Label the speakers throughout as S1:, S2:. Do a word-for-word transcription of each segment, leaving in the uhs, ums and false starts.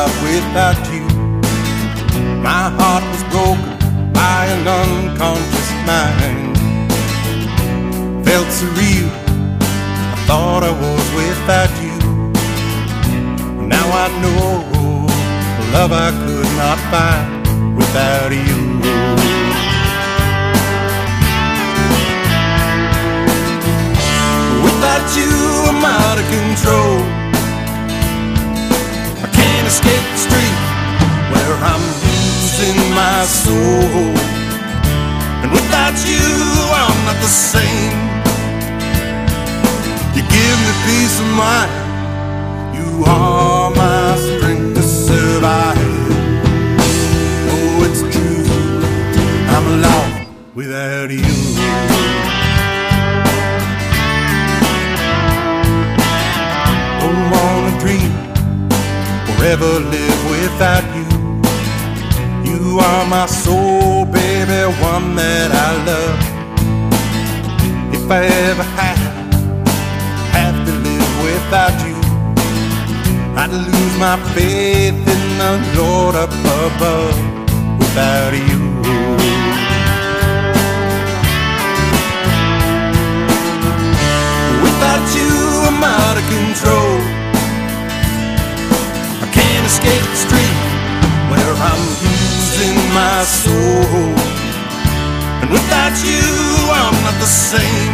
S1: out without you. My heart was broken by an unconscious mind. Felt surreal, I thought I was without you. Now I know love I could not find without you. Without you I'm out of control. I can't escape the street where I'm losing my soul. And without you I'm not the same. You give me peace of mind. You are my strength to survive. Oh, it's true, I'm lost without you. Don't wanna dream, forever live without you. You are my soul, baby, one that I love. If I ever have, have to live without you, I'd lose my faith in the Lord up above without you. Without you I'm out of control. I can't escape the street where I'm losing my soul. And without you I'm not the same.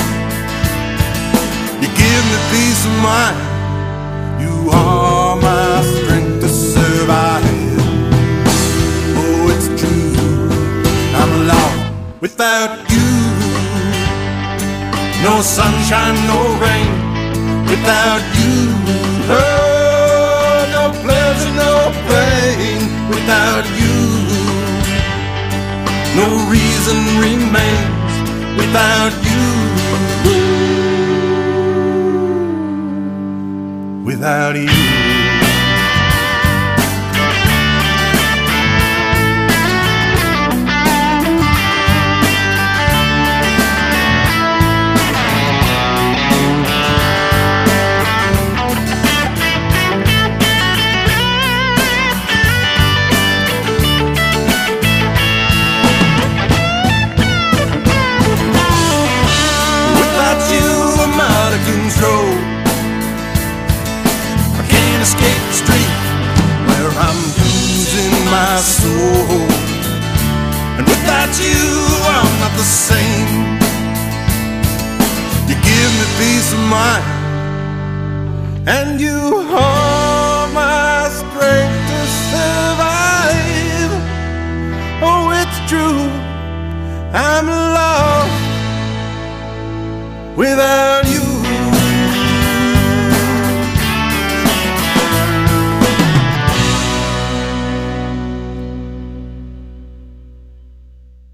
S1: You give me peace of mind. You are my strength to survive. Oh, it's true, I'm lost without you. No sunshine, no rain without you. Oh, no pleasure, no pain without you. No reason remains without you. Without you. Without you I'm out of control. Escape the street where I'm losing my soul. And without you I'm not the same. You give me peace of mind. And you are my strength to survive. Oh, it's true, I'm lost without